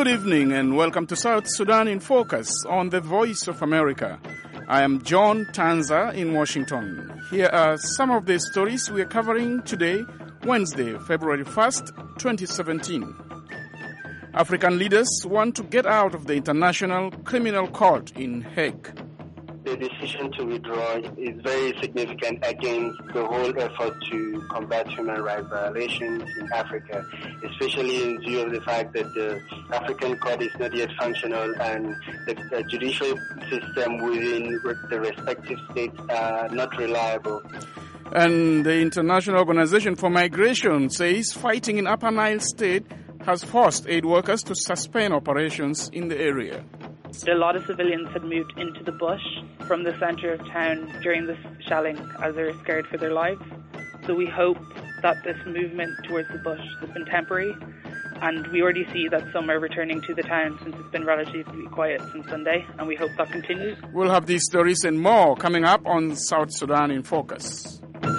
Good evening and welcome to South Sudan in Focus on the Voice of America. I am John Tanza in Washington. Here are some of the stories we are covering today, Wednesday, February 1st, 2017. African leaders want to get out of the International Criminal Court in Hague. The decision to withdraw is very significant against the whole effort to combat human rights violations in Africa, especially in view of the fact that the African court is not yet functional and the judicial system within the respective states are not reliable. And the International Organization for Migration says fighting in Upper Nile State has forced aid workers to suspend operations in the area. A lot of civilians had moved into the bush from the centre of town during this shelling as they were scared for their lives. So we hope that this movement towards the bush has been temporary, and we already see that some are returning to the town since it's been relatively quiet since Sunday, and we hope that continues. We'll have these stories and more coming up on South Sudan in Focus.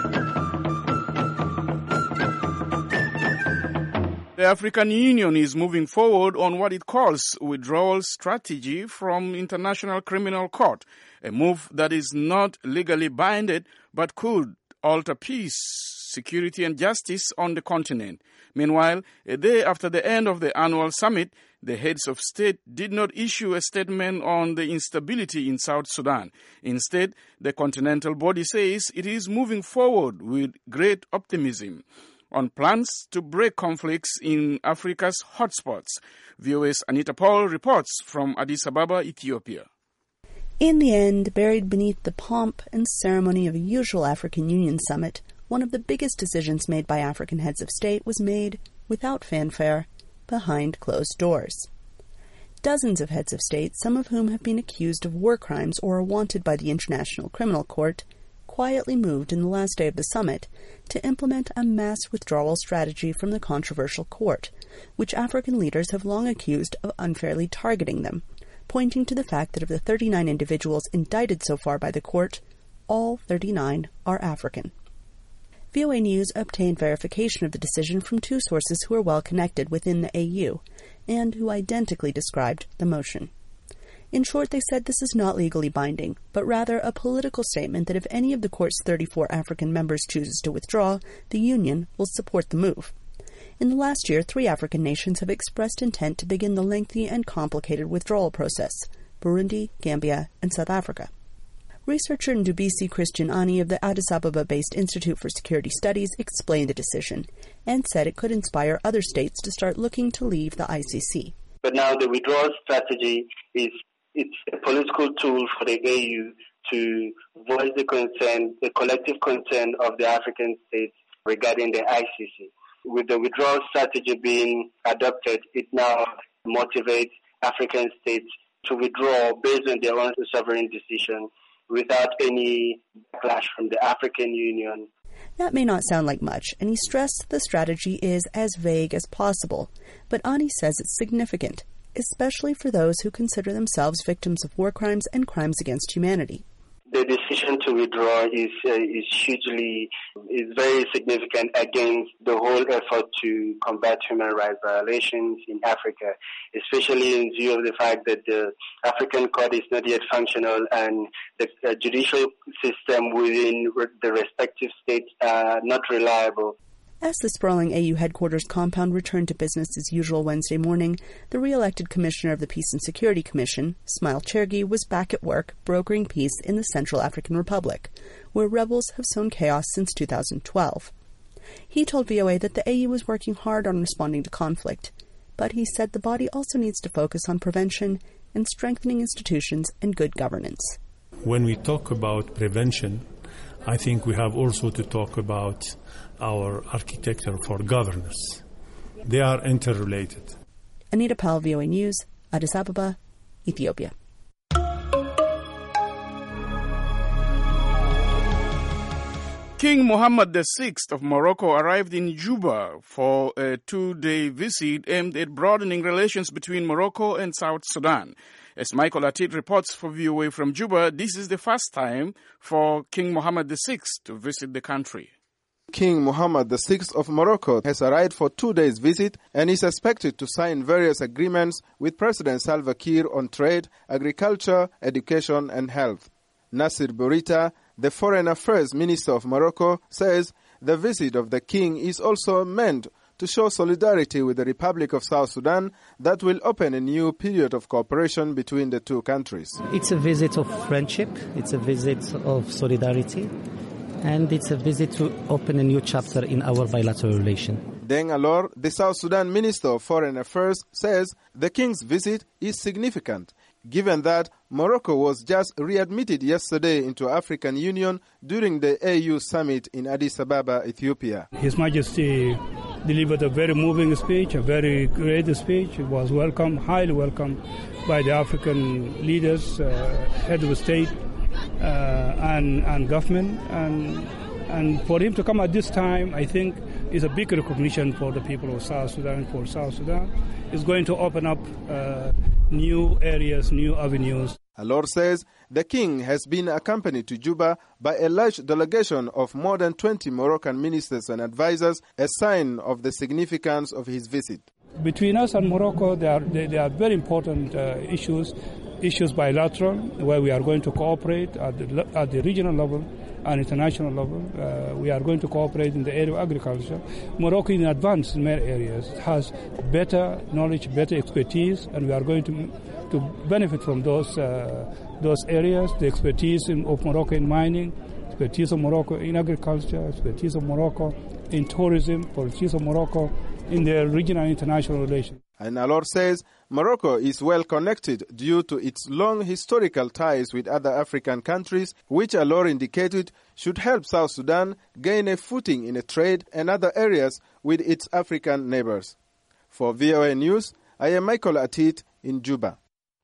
The African Union is moving forward on what it calls withdrawal strategy from International Criminal Court, a move that is not legally binding but could alter peace, security and justice on the continent. Meanwhile, a day after the end of the annual summit, the heads of state did not issue a statement on the instability in South Sudan. Instead, the continental body says it is moving forward with great optimism on plans to break conflicts in Africa's hotspots. VOA's Anita Paul reports from Addis Ababa, Ethiopia. In the end, buried beneath the pomp and ceremony of a usual African Union summit, one of the biggest decisions made by African heads of state was made, without fanfare, behind closed doors. Dozens of heads of state, some of whom have been accused of war crimes or are wanted by the International Criminal Court, quietly moved in the last day of the summit to implement a mass withdrawal strategy from the controversial court, which African leaders have long accused of unfairly targeting them, pointing to the fact that of the 39 individuals indicted so far by the court, all 39 are African. VOA News obtained verification of the decision from two sources who are well connected within the AU and who identically described the motion. In short, they said this is not legally binding, but rather a political statement that if any of the court's 34 African members chooses to withdraw, the Union will support the move. In the last year, 3 African nations have expressed intent to begin the lengthy and complicated withdrawal process: Burundi, Gambia, and South Africa. Researcher Ndubisi Christian Ani of the Addis Ababa-based Institute for Security Studies explained the decision and said it could inspire other states to start looking to leave the ICC. But now the withdrawal strategy it's a political tool for the AU to voice the collective concern of the African states regarding the ICC. With the withdrawal strategy being adopted, it now motivates African states to withdraw based on their own sovereign decision without any backlash from the African Union. That may not sound like much, and he stressed the strategy is as vague as possible, but Ani says it's significant, especially for those who consider themselves victims of war crimes and crimes against humanity. The decision to withdraw is very significant against the whole effort to combat human rights violations in Africa, especially in view of the fact that the African court is not yet functional and the judicial system within the respective states are not reliable. As the sprawling AU headquarters compound returned to business as usual Wednesday morning, the re-elected commissioner of the Peace and Security Commission, Smail Chergi, was back at work brokering peace in the Central African Republic, where rebels have sown chaos since 2012. He told VOA that the AU was working hard on responding to conflict, but he said the body also needs to focus on prevention and strengthening institutions and good governance. When we talk about prevention, I think we have also to talk about our architecture for governance. They are interrelated. Anita Powell, VOA News, Addis Ababa, Ethiopia. King Mohammed VI of Morocco arrived in Juba for a 2-day visit aimed at broadening relations between Morocco and South Sudan. As Michael Atit reports for VOA from Juba, this is the first time for King Mohammed VI to visit the country. King Mohammed VI of Morocco has arrived for 2 days visit and is expected to sign various agreements with President Salva Kiir on trade, agriculture, education and health. Nasser Bourita, the Foreign Affairs Minister of Morocco, says the visit of the King is also meant to show solidarity with the Republic of South Sudan that will open a new period of cooperation between the two countries. It's a visit of friendship, it's a visit of solidarity, and it's a visit to open a new chapter in our bilateral relation. Deng Alor, the South Sudan Minister of Foreign Affairs, says the King's visit is significant, given that Morocco was just readmitted yesterday into African Union during the AU summit in Addis Ababa, Ethiopia. His Majesty delivered a very moving speech, a very great speech. It was welcomed, highly welcomed by the African leaders, head of state and government. And for him to come at this time, I think, is a big recognition for the people of South Sudan, for South Sudan. It's going to open up new areas, new avenues. Alor says the King has been accompanied to Juba by a large delegation of more than 20 Moroccan ministers and advisors, a sign of the significance of his visit. Between us and Morocco, there are very important issues bilateral, where we are going to cooperate at the regional level and international level. We are going to cooperate in the area of agriculture. Morocco is advanced in many areas. It has better knowledge, better expertise, and we are going to benefit from those areas, the expertise of Morocco in mining, expertise of Morocco in agriculture, expertise of Morocco in tourism, expertise of Morocco in the regional and international relations. And Alor says Morocco is well connected due to its long historical ties with other African countries, which Alor indicated should help South Sudan gain a footing in trade and other areas with its African neighbors. For VOA News, I am Michael Atit in Juba.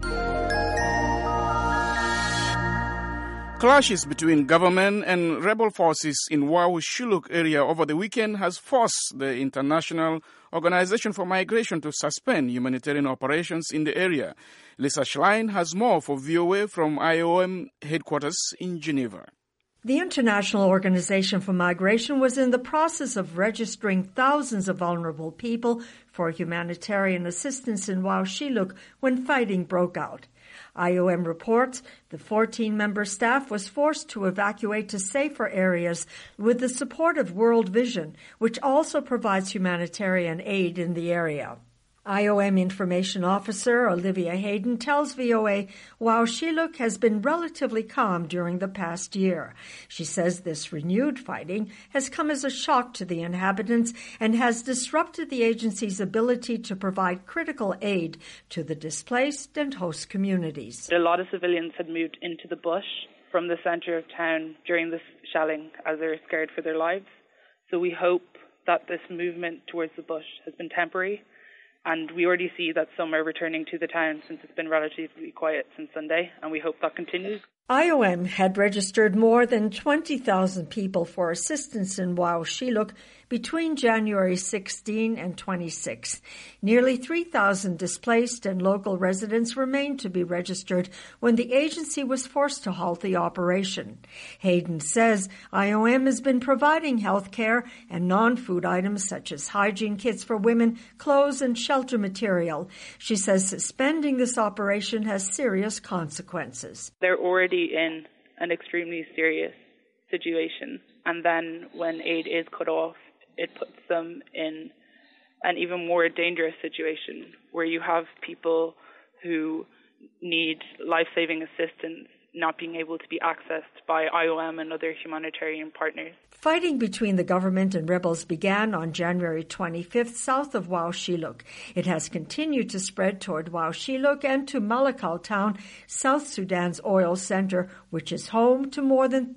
Clashes between government and rebel forces in Wau Shilluk area over the weekend has forced the International Organization for Migration to suspend humanitarian operations in the area. Lisa Schlein has more for VOA from IOM headquarters in Geneva. The International Organization for Migration was in the process of registering thousands of vulnerable people for humanitarian assistance in Wau Shilluk when fighting broke out. IOM reports the 14-member staff was forced to evacuate to safer areas with the support of World Vision, which also provides humanitarian aid in the area. IOM Information Officer Olivia Hayden tells VOA Wau Shilluk has been relatively calm during the past year. She says this renewed fighting has come as a shock to the inhabitants and has disrupted the agency's ability to provide critical aid to the displaced and host communities. A lot of civilians had moved into the bush from the centre of town during this shelling as they were scared for their lives. So we hope that this movement towards the bush has been temporary. And we already see that some are returning to the town since it's been relatively quiet since Sunday, and we hope that continues. IOM had registered more than 20,000 people for assistance in Wau Shilluk between January 16 and 26. Nearly 3,000 displaced and local residents remained to be registered when the agency was forced to halt the operation. Hayden says IOM has been providing health care and non-food items such as hygiene kits for women, clothes, and shelter material. She says suspending this operation has serious consequences. They're already in an extremely serious situation, and then when aid is cut off, it puts them in an even more dangerous situation where you have people who need life-saving assistance not being able to be accessed by IOM and other humanitarian partners. Fighting between the government and rebels began on January 25th south of Wau Shilluk. It has continued to spread toward Wau Shilluk and to Malakal town, South Sudan's oil center, which is home to more than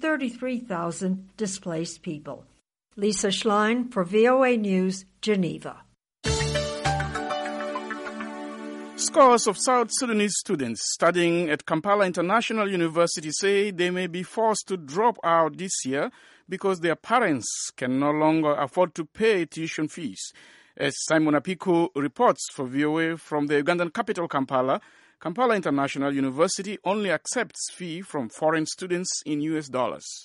33,000 displaced people. Lisa Schlein for VOA News, Geneva. Scores of South Sudanese students studying at Kampala International University say they may be forced to drop out this year because their parents can no longer afford to pay tuition fees. As Simon Apiku reports for VOA from the Ugandan capital Kampala, Kampala International University only accepts fee from foreign students in US dollars.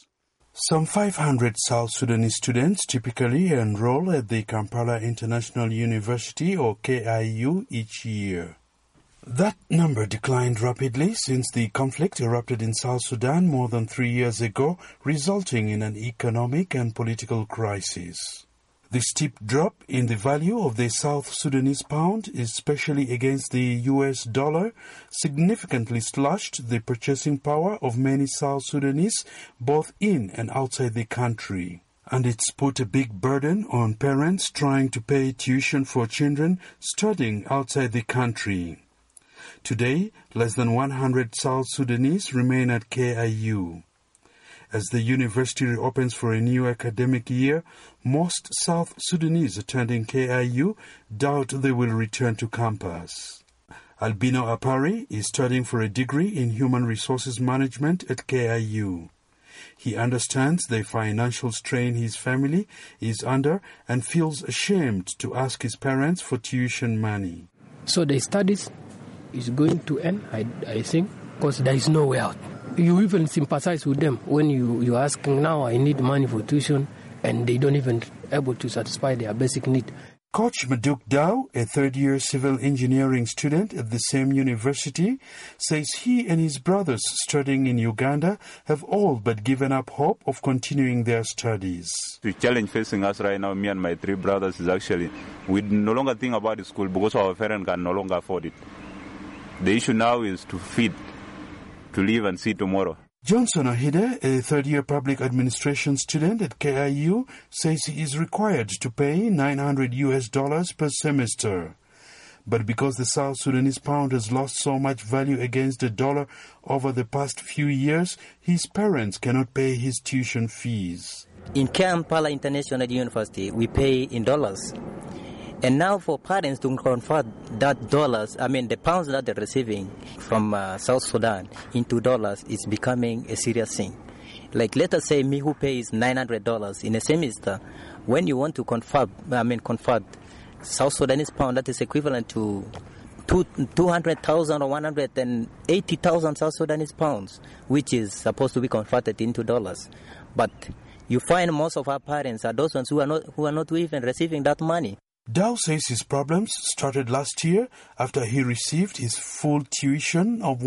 Some 500 South Sudanese students typically enroll at the Kampala International University, or KIU, each year. That number declined rapidly since the conflict erupted in South Sudan more than 3 years ago, resulting in an economic and political crisis. The steep drop in the value of the South Sudanese pound, especially against the US dollar, significantly slashed the purchasing power of many South Sudanese, both in and outside the country. And it's put a big burden on parents trying to pay tuition for children studying outside the country. Today, less than 100 South Sudanese remain at KIU. As the university reopens for a new academic year, most South Sudanese attending KIU doubt they will return to campus. Albino Apari is studying for a degree in human resources management at KIU. He understands the financial strain his family is under and feels ashamed to ask his parents for tuition money. So the studies is going to end, I think, because there is no way out. You even sympathize with them when you're asking, now I need money for tuition, and they don't even able to satisfy their basic need. Coach Maduk Dow, a third-year civil engineering student at the same university, says he and his brothers studying in Uganda have all but given up hope of continuing their studies. The challenge facing us right now, me and my three brothers, is actually we no longer think about the school because our parents can no longer afford it. The issue now is to feed, to live and see tomorrow. Johnson Ohide, a third-year public administration student at KIU, says he is required to pay $900 per semester. But because the South Sudanese pound has lost so much value against the dollar over the past few years, his parents cannot pay his tuition fees. In Kampala International University, we pay in dollars. And now for parents to convert that dollars, the pounds that they're receiving from South Sudan into dollars is becoming a serious thing. Like, let us say me who pays $900 in a semester, when you want to convert South Sudanese pound, that is equivalent to 200,000 or 180,000 South Sudanese pounds, which is supposed to be converted into dollars. But you find most of our parents are those ones who are not even receiving that money. Dow says his problems started last year after he received his full tuition of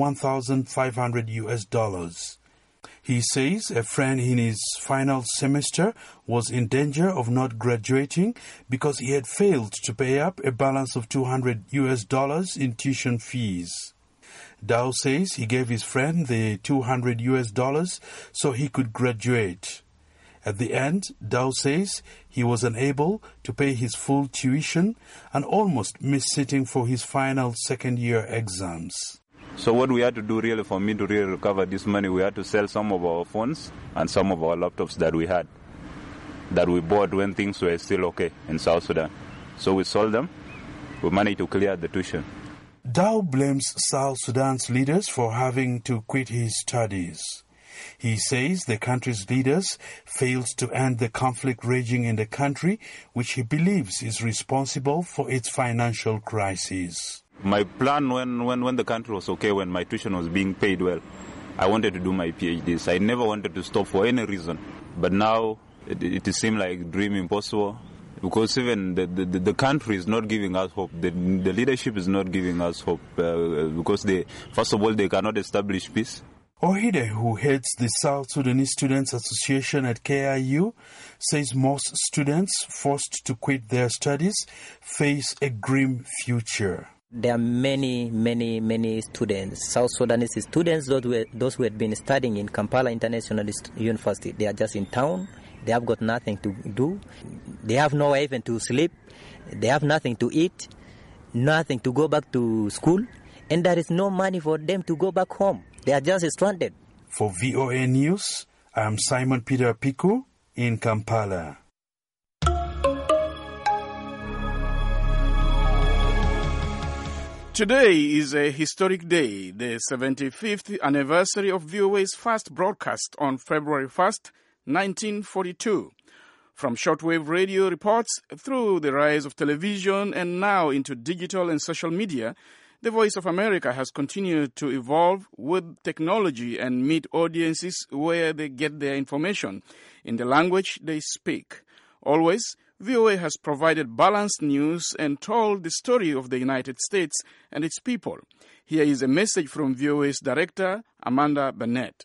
$1,500. He says a friend in his final semester was in danger of not graduating because he had failed to pay up a balance of $200 in tuition fees. Dow says he gave his friend the $200 so he could graduate. At the end, Dow says he was unable to pay his full tuition and almost missed sitting for his final second-year exams. So what we had to do really for me to really recover this money, we had to sell some of our phones and some of our laptops that we had, that we bought when things were still okay in South Sudan. So we sold them. We managed to clear the tuition. Dow blames South Sudan's leaders for having to quit his studies. He says the country's leaders failed to end the conflict raging in the country, which he believes is responsible for its financial crisis. My plan when the country was okay, when my tuition was being paid well, I wanted to do my PhDs. I never wanted to stop for any reason. But now it seems like a dream impossible, because even the country is not giving us hope. The leadership is not giving us hope because first of all, they cannot establish peace. Ohide, who heads the South Sudanese Students Association at KIU, says most students forced to quit their studies face a grim future. There are many students, South Sudanese students, those who had been studying in Kampala International University. They are just in town. They have got nothing to do. They have nowhere even to sleep. They have nothing to eat, nothing to go back to school, and there is no money for them to go back home. They are just stranded. For VOA News, I'm Simon Peter Piku in Kampala. Today is a historic day, the 75th anniversary of VOA's first broadcast on February 1st, 1942. From shortwave radio reports through the rise of television and now into digital and social media, The Voice of America has continued to evolve with technology and meet audiences where they get their information, in the language they speak. Always, VOA has provided balanced news and told the story of the United States and its people. Here is a message from VOA's director, Amanda Bennett.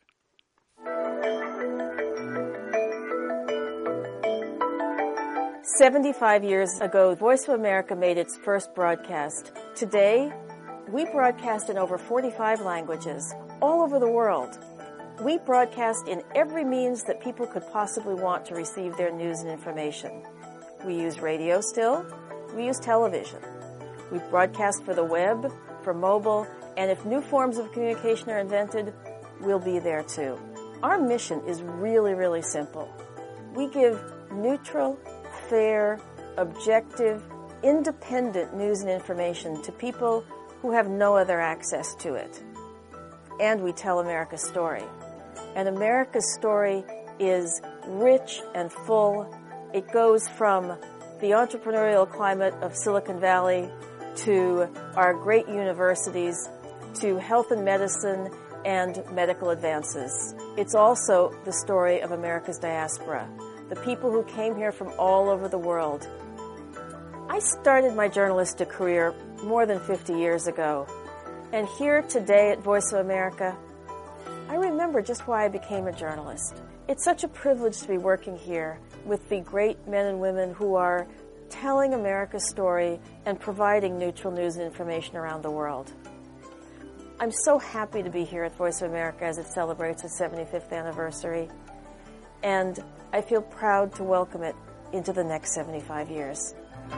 "75 years ago, Voice of America made its first broadcast. Today, we broadcast in over 45 languages, all over the world. We broadcast in every means that people could possibly want to receive their news and information. We use radio still. We use television. We broadcast for the web, for mobile, and if new forms of communication are invented, we'll be there too. Our mission is really, really simple. We give neutral, fair, objective, independent news and information to people who have no other access to it. And we tell America's story. And America's story is rich and full. It goes from the entrepreneurial climate of Silicon Valley to our great universities to health and medicine and medical advances. It's also the story of America's diaspora, the people who came here from all over the world. I started my journalistic career more than 50 years ago, and here today at Voice of America, I remember just why I became a journalist. It's such a privilege to be working here with the great men and women who are telling America's story and providing neutral news and information around the world. I'm so happy to be here at Voice of America as it celebrates its 75th anniversary, and I feel proud to welcome it into the next 75 years.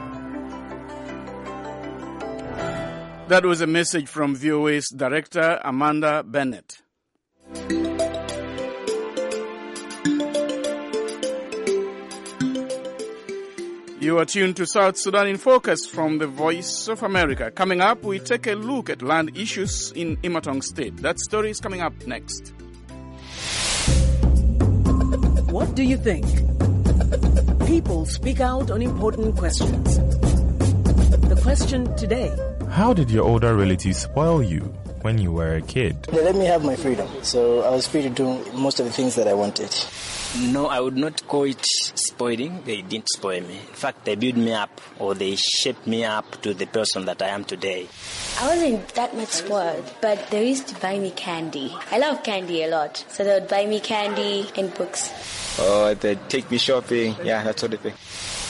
That was a message from VOA's director, Amanda Bennett. You are tuned to South Sudan in Focus from the Voice of America. Coming up, we take a look at land issues in Imatong State. That story is coming up next. What do you think? People speak out on important questions. The question today: how did your older relatives spoil you when you were a kid? They let me have my freedom, so I was free to do most of the things that I wanted. No, I would not call it spoiling. They didn't spoil me. In fact, they built me up, or they shaped me up to the person that I am today. I wasn't that much spoiled, but they used to buy me candy. I love candy a lot, so they would buy me candy and books. Oh, they'd take me shopping. Yeah, that sort of thing.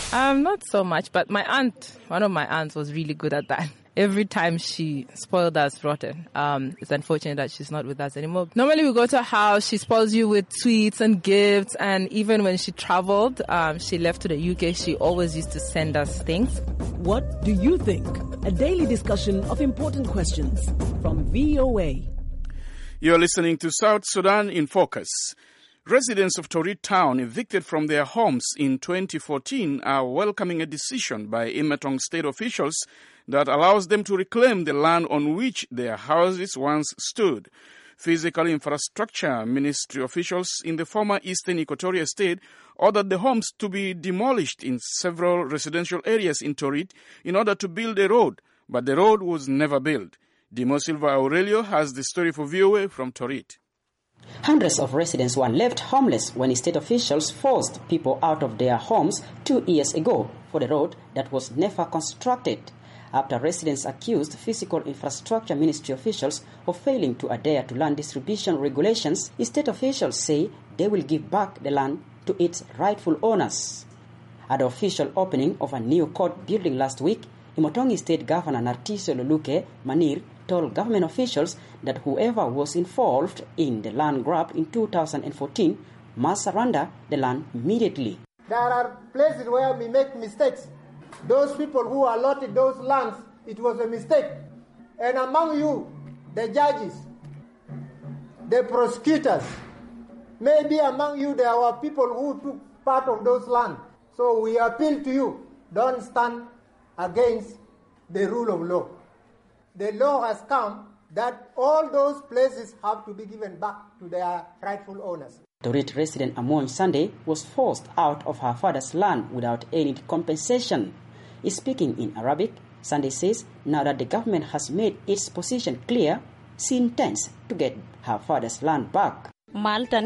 Not so much, but my aunt, one of my aunts was really good at that. Every time she spoiled us rotten. It's unfortunate that she's not with us anymore. Normally we go to her house, she spoils you with sweets and gifts, and even when she traveled, she left to the UK, she always used to send us things. What do you think? A daily discussion of important questions from VOA. You're listening to South Sudan in Focus. Residents of Torit Town, evicted from their homes in 2014, are welcoming a decision by Imatong state officials that allows them to reclaim the land on which their houses once stood. Physical Infrastructure Ministry officials in the former Eastern Equatoria state ordered the homes to be demolished in several residential areas in Torit in order to build a road, but the road was never built. Dimo Silva Aurelio has the story for VOA from Torit. Hundreds of residents were left homeless when state officials forced people out of their homes 2 years ago for the road that was never constructed. After residents accused Physical Infrastructure Ministry officials of failing to adhere to land distribution regulations, state officials say they will give back the land to its rightful owners. At the official opening of a new court building last week, Imotongi State Governor Nartiso Luluke Manir told government officials that whoever was involved in the land grab in 2014 must surrender the land immediately. There are places where we make mistakes. Those people who allotted those lands, it was a mistake. And among you, the judges, the prosecutors, maybe among you there were people who took part of those lands. So we appeal to you, don't stand against the rule of law. The law has come that all those places have to be given back to their rightful owners. Torit resident Amon Sunday was forced out of her father's land without any compensation. Speaking in Arabic, Sunday says now that the government has made its position clear, she intends to get her father's land back. When the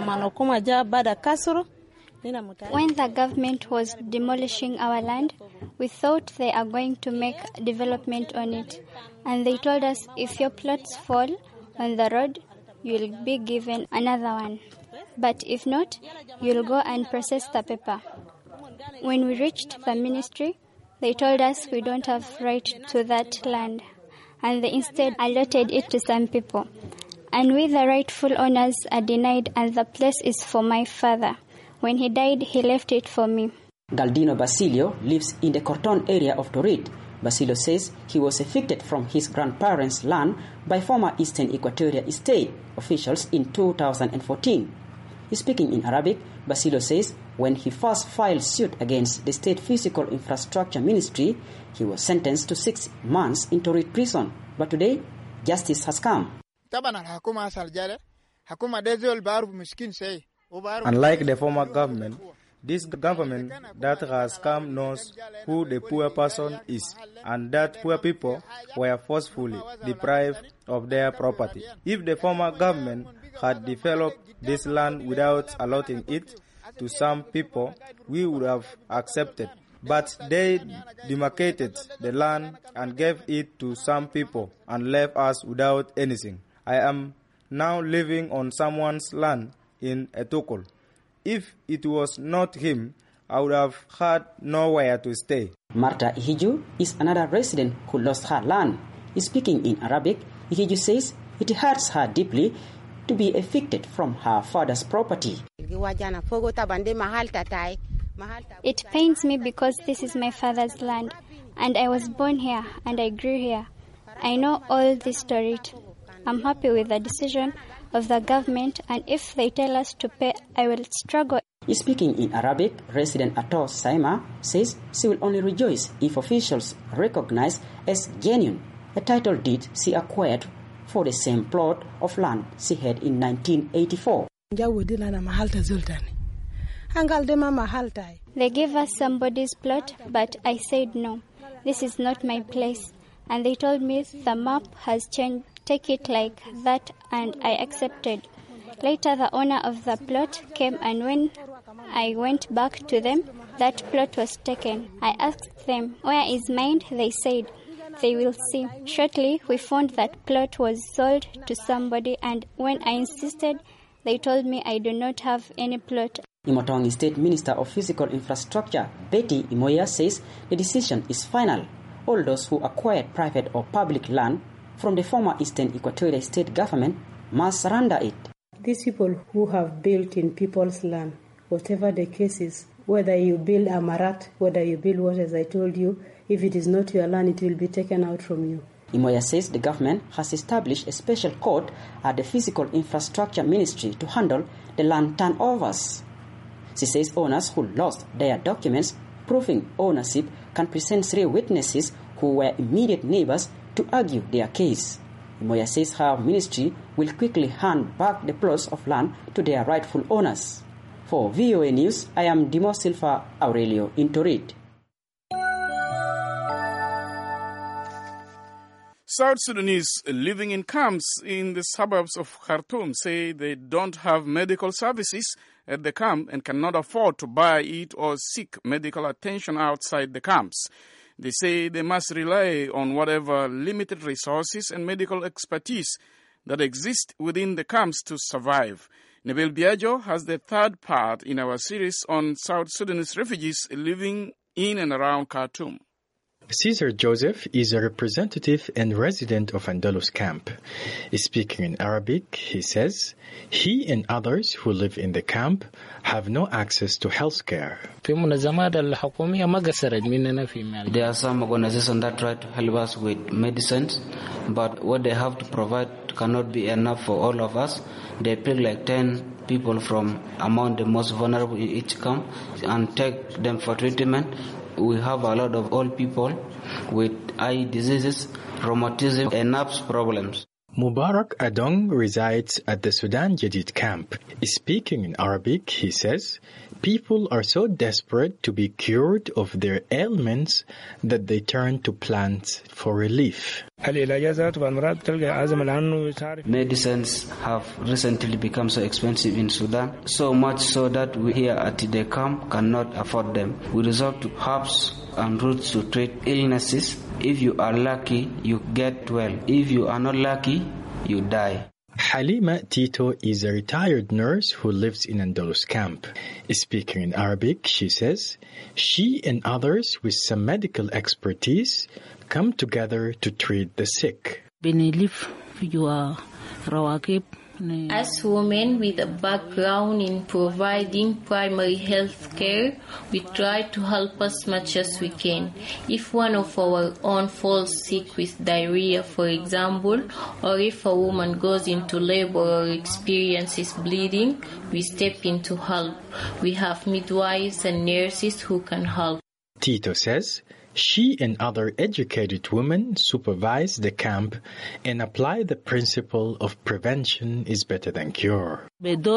government was demolishing our land, we thought they are going to make development on it. And they told us if your plots fall on the road, you'll be given another one. But if not, you'll go and process the paper. When we reached the ministry, they told us we don't have right to that land. And they instead allotted it to some people. And we, the rightful owners, are denied, and the place is for my father. When he died, he left it for me. Galdino Basilio lives in the Corton area of Torit. Basilio says he was evicted from his grandparents' land by former Eastern Equatoria State officials in 2014. Speaking in Arabic, Basilio says when he first filed suit against the State Physical Infrastructure Ministry, he was sentenced to 6 months in Torit prison. But today, justice has come. Unlike the former government, this government that has come knows who the poor person is, and that poor people were forcefully deprived of their property. If the former government had developed this land without allotting it to some people, we would have accepted. But they demarcated the land and gave it to some people and left us without anything. I am now living on someone's land in Etokol. If it was not him, I would have had nowhere to stay. Marta Ihiju is another resident who lost her land. Speaking in Arabic, Ihiju says it hurts her deeply to be evicted from her father's property. It pains me because this is my father's land, and I was born here and I grew here. I know all this story. I'm happy with the decision of the government, and if they tell us to pay, I will struggle. Speaking in Arabic, resident Atos Saima says she will only rejoice if officials recognize as genuine a title deed she acquired for the same plot of land she had in 1984. They gave us somebody's plot, but I said no, this is not my place. And they told me the map has changed, take it like that, and I accepted. Later the owner of the plot came, and when I went back to them, that plot was taken. I asked them, where is mine? They said, they will see. Shortly, we found that plot was sold to somebody, and when I insisted, they told me I do not have any plot. Imotongi State Minister of Physical Infrastructure, Betty Imoya, says the decision is final. All those who acquired private or public land from the former Eastern Equatoria State government must surrender it. These people who have built in people's land, whatever the case is, whether you build a marat, whether you build what, as I told you, if it is not your land, it will be taken out from you. Imoya says the government has established a special court at the Physical Infrastructure Ministry to handle the land turnovers. She says owners who lost their documents proving ownership can present 3 witnesses who were immediate neighbors to argue their case. Imoya says her ministry will quickly hand back the plots of land to their rightful owners. For VOA News, I am Dimo Silva Aurelio in Torit. South Sudanese living in camps in the suburbs of Khartoum say they don't have medical services at the camp and cannot afford to buy it or seek medical attention outside the camps. They say they must rely on whatever limited resources and medical expertise that exist within the camps to survive. Nabil Biagio has the third part in our series on South Sudanese refugees living in and around Khartoum. Cesar Joseph is a representative and resident of Andalus camp. Speaking in Arabic, he says he and others who live in the camp have no access to health care. There are some organizations that try to help us with medicines, but what they have to provide cannot be enough for all of us. They pick like 10 people from among the most vulnerable in each camp and take them for treatment. We have a lot of old people with eye diseases, rheumatism, and nerves problems. Mubarak Adong resides at the Sudan Jadid camp. Speaking in Arabic, he says people are so desperate to be cured of their ailments that they turn to plants for relief. Medicines have recently become so expensive in Sudan, so much so that we here at the camp cannot afford them. We resort to herbs and roots to treat illnesses. If you are lucky, you get well. If you are not lucky, you die. Halima Tito is a retired nurse who lives in Andalus camp. Speaking in Arabic, she says she and others with some medical expertise come together to treat the sick. As women with a background in providing primary health care, we try to help as much as we can. If one of our own falls sick with diarrhea, for example, or if a woman goes into labor or experiences bleeding, we step in to help. We have midwives and nurses who can help. Tito says she and other educated women supervise the camp and apply the principle of prevention is better than cure. We move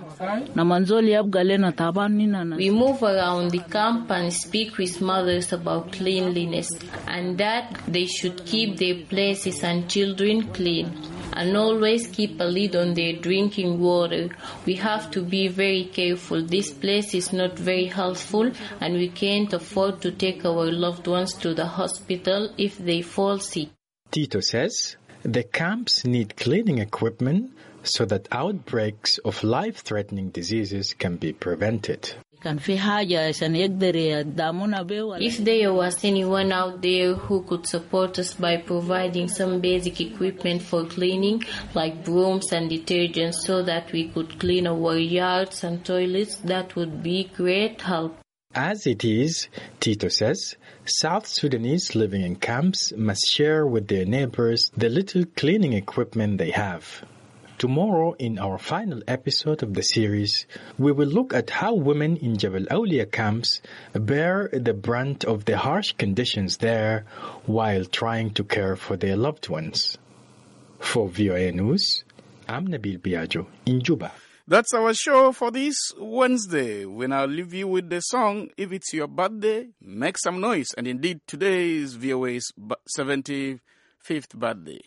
around the camp and speak with mothers about cleanliness and that they should keep their places and children clean. And always keep a lid on their drinking water. We have to be very careful. This place is not very healthful and we can't afford to take our loved ones to the hospital if they fall sick. Tito says the camps need cleaning equipment so that outbreaks of life-threatening diseases can be prevented. If there was anyone out there who could support us by providing some basic equipment for cleaning, like brooms and detergents, so that we could clean our yards and toilets, that would be great help. As it is, Tito says, South Sudanese living in camps must share with their neighbors the little cleaning equipment they have. Tomorrow, in our final episode of the series, we will look at how women in Jabal Awliya camps bear the brunt of the harsh conditions there while trying to care for their loved ones. For VOA News, I'm Nabil Biagio in Juba. That's our show for this Wednesday. We now leave you with the song, If It's Your Birthday, Make Some Noise. And indeed, today is VOA's 75th birthday.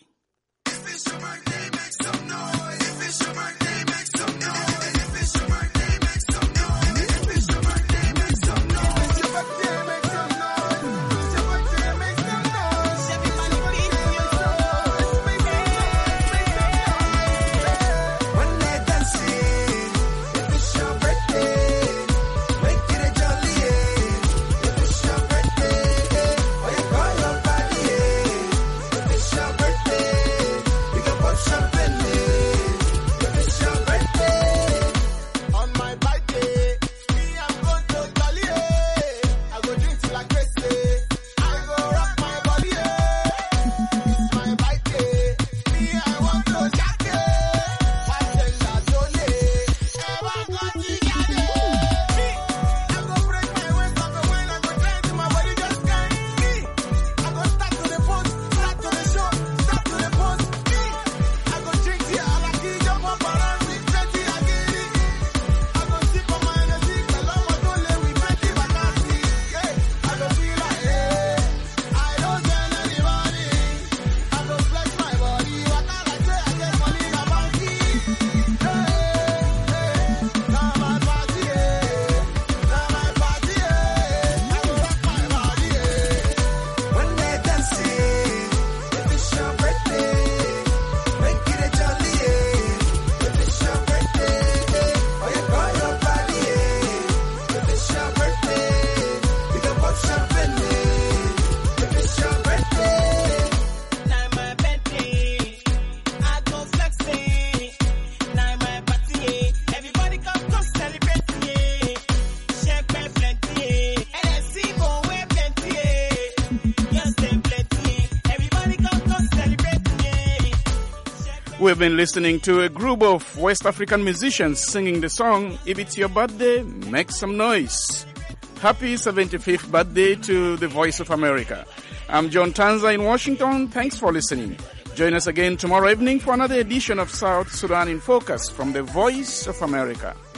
We've been listening to a group of West African musicians singing the song, If It's Your Birthday, Make Some Noise. Happy 75th birthday to the Voice of America. I'm John Tanza in Washington. Thanks for listening. Join us again tomorrow evening for another edition of South Sudan in Focus from the Voice of America.